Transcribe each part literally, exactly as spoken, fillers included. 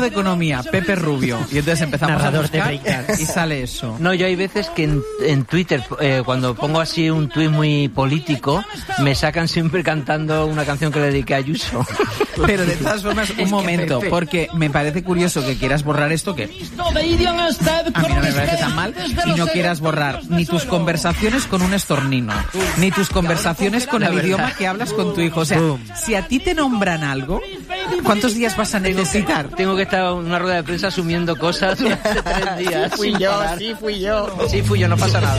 de economía, Pepe Rubio. Y entonces empezamos Narrador a buscar de breakdance. y sale eso. No, yo hay veces que en, en Twitter, eh, cuando pongo así un tuit muy político, me sacan siempre cantando una canción que le dediqué a Ayuso. Pero de todas formas, un momento, porque me parece curioso que quieras borrar esto, que a mí no me parece tan mal, y no quieras borrar ni tus conversaciones con un estornino, ni tus conversaciones con el idioma que hablas con tu hijo. O sea, si a ti te nombran algo, ¿cuántos días vas a necesitar? Tengo que estar en una rueda de prensa asumiendo cosas durante tres días. Sí, fui yo, parar. sí, fui yo. Sí, fui yo, no pasa nada.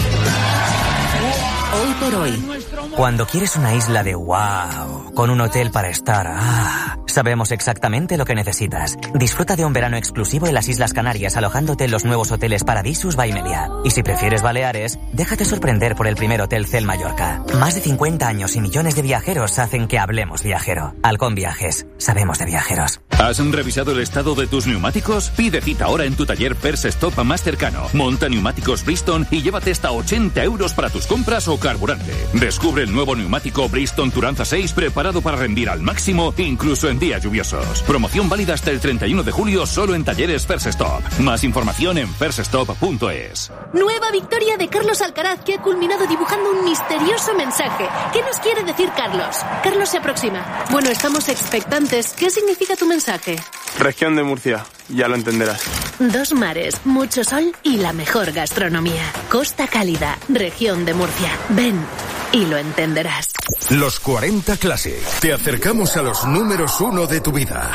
Hoy por hoy, cuando quieres una isla de wow, con un hotel para estar, ah, sabemos exactamente lo que necesitas. Disfruta de un verano exclusivo en las Islas Canarias alojándote en los nuevos hoteles Paradisus by Meliá. Y si prefieres Baleares, déjate sorprender por el primer Hotel Cel Mallorca. Más de cincuenta años y millones de viajeros hacen que hablemos viajero. Halcón Viajes, sabemos de viajeros. ¿Has revisado el estado de tus neumáticos? Pide cita ahora en tu taller First Stop más cercano. Monta neumáticos Bridgestone y llévate hasta ochenta euros para tus compras o carburante. Descubre el nuevo neumático Bridgestone Turanza seis preparado para rendir al máximo, incluso en días lluviosos. Promoción válida hasta el treinta y uno de julio solo en talleres First Stop. Más información en first stop punto es. Nueva victoria de Carlos Alcaraz, que ha culminado dibujando un misterioso mensaje. ¿Qué nos quiere decir Carlos? Carlos se aproxima. Bueno, estamos expectantes. ¿Qué significa tu mensaje? Región de Murcia, ya lo entenderás. Dos mares, mucho sol y la mejor gastronomía. Costa Cálida, región de Murcia. Ven y lo entenderás. Los cuarenta Classic. Te acercamos a los números uno de tu vida.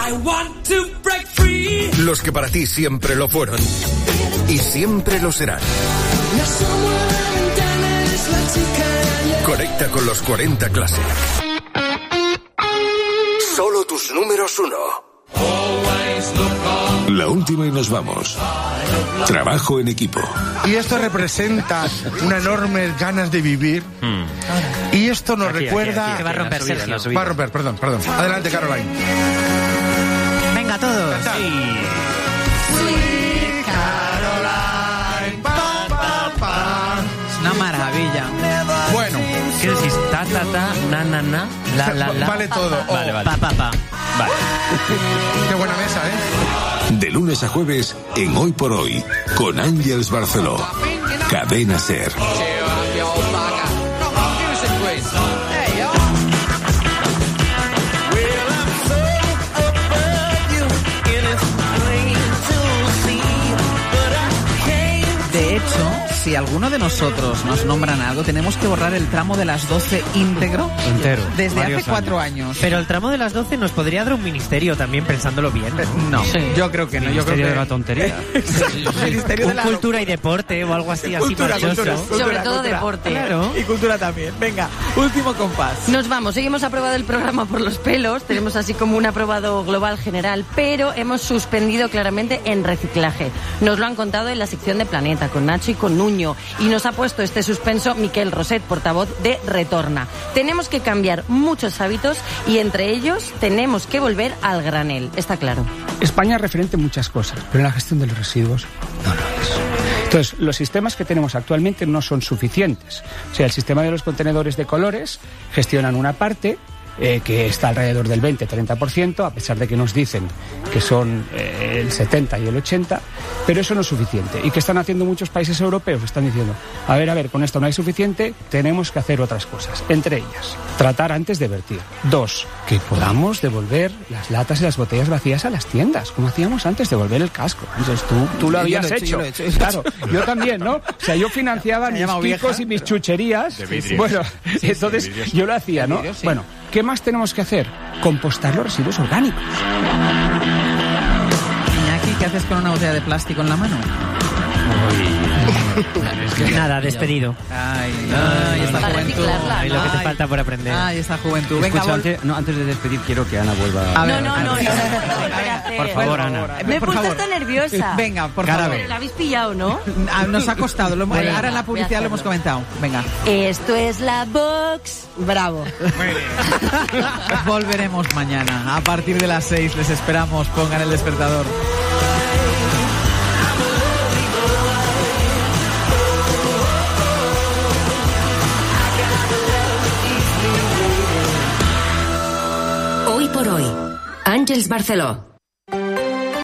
Los que para ti siempre lo fueron y siempre lo serán. Conecta con los cuarenta Classic. Solo tus números uno. La última y nos vamos. Trabajo en equipo. Y esto representa una enorme ganas de vivir. Mm. Y esto nos aquí, recuerda... Aquí, aquí. Va a romper, Sergio. Va a romper, perdón, perdón. Adelante, Caroline. Venga, todos. Sí. Sweet Caroline. Pa, pa, pa. Es una maravilla. Bueno. ¿Qué decís? Ta, ta, ta, na, na, na, la, la, la. Vale todo. Oh. Vale, vale. Pa, pa, pa. Vale. Qué buena mesa, ¿eh? De lunes a jueves en Hoy por Hoy con Ángeles Barceló. Cadena Ser. De hecho, si alguno de nosotros nos nombran algo, tenemos que borrar el tramo de las doce íntegro. Entero. Desde hace cuatro años. años. Pero el tramo de las doce nos podría dar un ministerio también, pensándolo bien. No, sí. Yo creo que no. Yo creo que... de la tontería. Sí, ministerio un de la cultura lo... y deporte o algo así, cultura, así cultura, cultura, Sobre todo cultura. deporte. Claro. Y cultura también. Venga, último compás. Nos vamos. Hoy hemos aprobado el programa por los pelos. Tenemos así como un aprobado global general, pero hemos suspendido claramente en reciclaje. Nos lo han contado en la sección de Planeta, con Nacho y con Nuño. Y nos ha puesto este suspenso Miquel Roset, portavoz de Retorna. Tenemos que cambiar muchos hábitos y entre ellos tenemos que volver al granel. Está claro. España es referente en muchas cosas, pero en la gestión de los residuos no lo es. Entonces, los sistemas que tenemos actualmente no son suficientes. O sea, el sistema de los contenedores de colores gestionan una parte eh, que está alrededor del veinte a treinta por ciento, a pesar de que nos dicen que son eh, el setenta y el ochenta, pero eso no es suficiente. ¿Y qué están haciendo muchos países europeos? Están diciendo, a ver, a ver, con esto no hay suficiente, tenemos que hacer otras cosas. Entre ellas, tratar antes de vertir. Dos, que podamos devolver las latas y las botellas vacías a las tiendas, como hacíamos antes, devolver el casco. Entonces tú, tú lo habías lo hecho. hecho. hecho. Claro, yo también, ¿no? O sea, yo financiaba mis picos y mis chucherías. Bueno, sí, entonces sí, yo lo hacía, ¿no? Vidrio, sí. Bueno, ¿qué más tenemos que hacer? Compostar los residuos orgánicos. Iñaki, ¿qué haces con una botella de plástico en la mano? Es que nada, despedido. Ay, ay, esta juventud. Ay, lo que te falta por aprender. Ay, esta juventud. Venga, Escucha, antes, no, antes de despedir quiero que Ana vuelva. A ver, no, no, no, no, no, por favor, Ana. Me he por puesto favor. hasta nerviosa. Venga, por Cara favor. La habéis pillado, ¿no? Nos ha costado. Lo, Venga, ahora en la publicidad lo hemos comentado. Venga. Esto es la Vox. Bravo. Volveremos mañana. A partir de las seis les esperamos. Pongan el despertador. Hoy por hoy, Àngels Barceló.